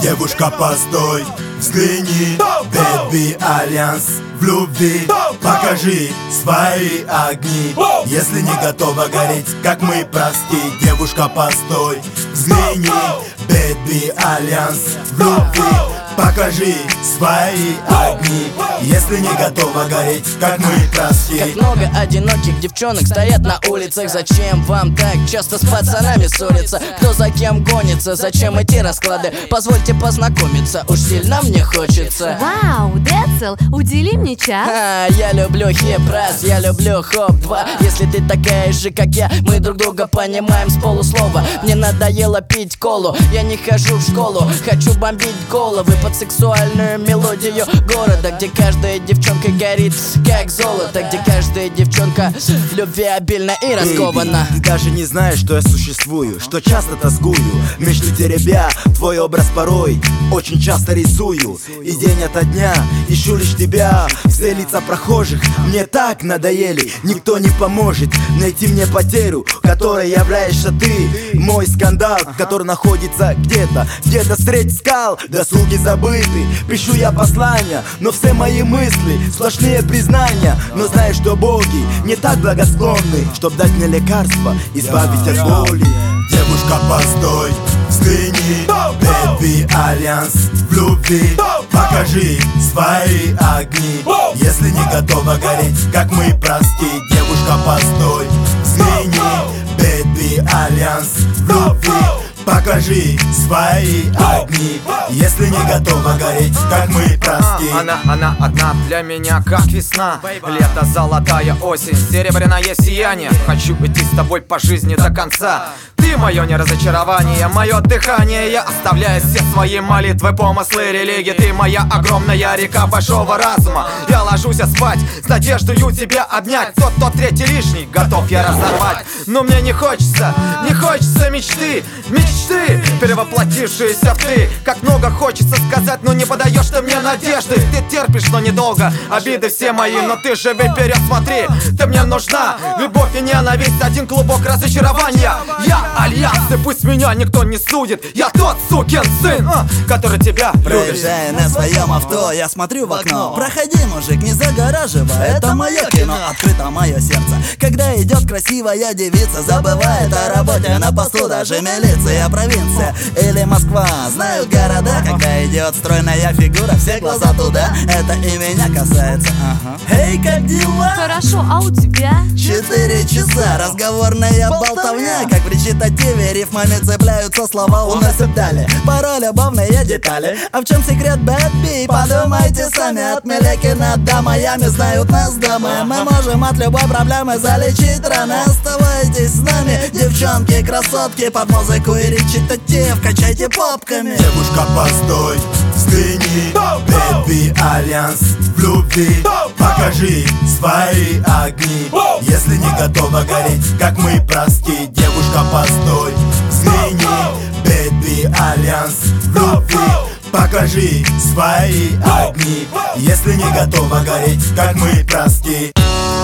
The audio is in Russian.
Девушка, постой, взгляни, Baby Альянс в любви. Покажи свои огни, если не готова гореть, как мы прости. Девушка, постой, взгляни, Baby Альянс в любви. Покажи свои огни, если не готова гореть, как мы прости. Как много одиноких девчонок стоят на улицах. Зачем вам так часто с пацанами ссориться? Кто за кем гонится? Зачем эти расклады? Позвольте познакомиться, уж сильно мне хочется. Вау, Децл, удели мне час. Я люблю хип-раз, я люблю хоп-2. Если ты такая же, как я, мы друг друга понимаем с полуслова. Мне надоело пить колу, я не хожу в школу. Хочу бомбить головы под сексуальную мелодию города, где каждая девчонка горит, как золото, где каждая девчонка в любви обильна и раскована. Ты даже не знаешь, что я существую, что часто тоскую, мечты теребя твой образ порой очень часто рисую. И день ото дня ищу лишь тебя. Все лица прохожих мне так надоели. Никто не поможет найти мне потерю, которой являешься ты. Мой скандал, который находится где-то среди скал. Досуги забыты, пишу я послания, но все мои мысли сплошные признания. Но знаю, что боги не так благосклонны, чтоб дать мне лекарство, избавить от боли. Девушка, постой, взгляни, Baby Альянс в любви. Покажи свои огни, если не готова гореть, как мы прости. Девушка, постой, взгляни, Baby Альянс в любви. Покажи свои огни, если не готова гореть, как мы прости. Она одна для меня, как весна. Лето, золотая осень, серебряное сияние. Хочу идти с тобой по жизни до конца. Ты мое не разочарование, мое дыхание. Я оставляю все свои молитвы, помыслы, религии. Ты моя огромная река большого разума. Я ложусь спать с надеждой тебя обнять. Тот третий лишний готов я разорвать. Но мне не хочется мечты, перевоплотившиеся в ты. Как много хочется сказать, но не подаешь ты мне надежды. Ты терпишь, но недолго, обиды все мои, но ты живи вперед, смотри. Ты мне нужна, любовь и ненависть, один клубок разочарования. Я Альянс, и пусть меня никто не судит. Я тот сукин сын, который тебя любит. Проезжая на своем авто, я смотрю в окно. Проходи, мужик, не загораживай, это мое кино. Открыто мое сердце, когда идет красивая девица. Забывает о работе на посту даже милиция. Провинция или Москва, знают города. Когда идет стройная фигура, все глаза туда. Это и меня касается. Эй, как дела? Хорошо, а у тебя? 4 часа, разговорная болтовня. Как в речитативе рифмами цепляются слова, уносят далее. Порой любовные детали. А в чем секрет, бэби? Подумайте сами. От Мелекина до Майами знают нас дамы. Мы можем от любой проблемы залечить раны. Оставайтесь с нами, девчонки, красотки. Под музыку и речитатив качайте попками. Девушка, постой, взгляни, Baby Альянс в любви. Покажи свои огни, если не готова гореть, как мы прости. Девушка, постой, взгляни, Baby Альянс в любви. Покажи свои огни, если не готова гореть, как мы прости.